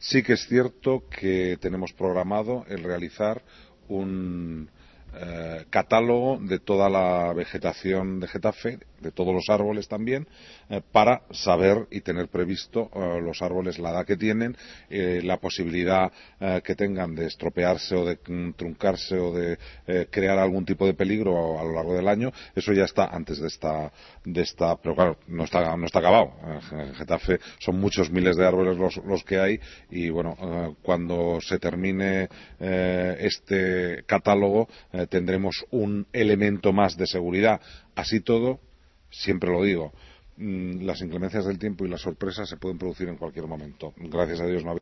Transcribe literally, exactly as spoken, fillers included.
Sí que es cierto que tenemos programado el realizar un eh, catálogo de toda la vegetación de Getafe, de todos los árboles también, eh, para saber y tener previsto eh, los árboles, la edad que tienen, eh, la posibilidad eh, que tengan de estropearse o de mm, truncarse o de eh, crear algún tipo de peligro a, a lo largo del año. Eso ya está antes de esta, de esta, pero claro, no está, no está acabado. En Getafe son muchos miles de árboles los, los que hay y bueno, eh, cuando se termine eh, este catálogo eh, tendremos un elemento más de seguridad. Así todo, siempre lo digo, las inclemencias del tiempo y las sorpresas se pueden producir en cualquier momento. Gracias a Dios no ha